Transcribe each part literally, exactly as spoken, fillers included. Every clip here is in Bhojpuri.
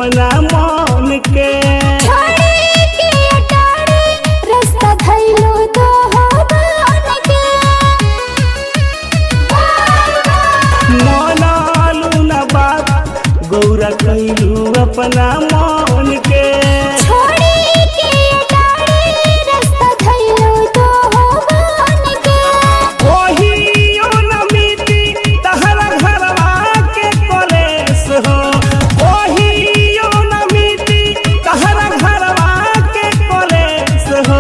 अपना मन के रास्ता धैलो तो बन के मानलू न बात गौरा कैलू अपना मन के रास्ता धैलो तो बन के ओहियो न मिटी तहरा घरवा के कलेश हो ओहियो न मिटी तहरा घरवा के कलेश हो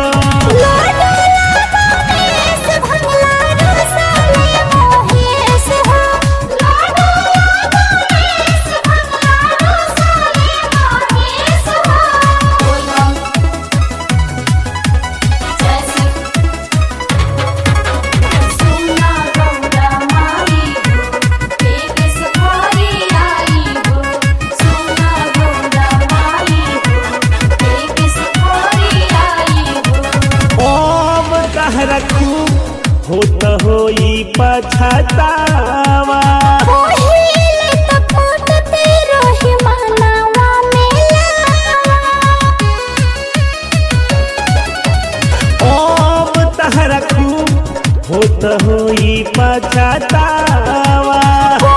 होत होई पछतावा अब तहरा खूब होत होई पछतावा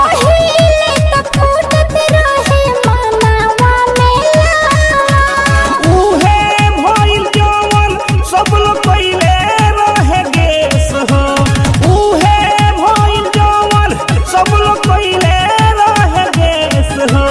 उहे भइल जवन सब लोग कइले रहे गेस हो उहे भइल जवन सब लोग कइले रहे गेस हो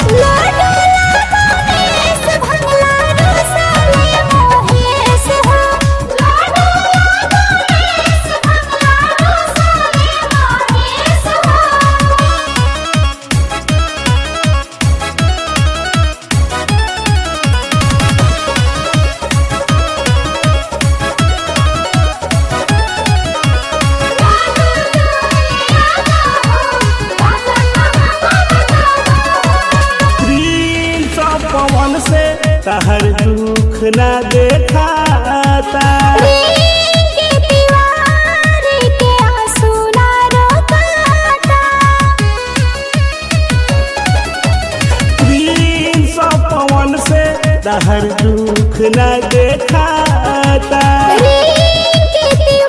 पवन से तहर दुख न देखाता पवन से तहर दुख न देखाता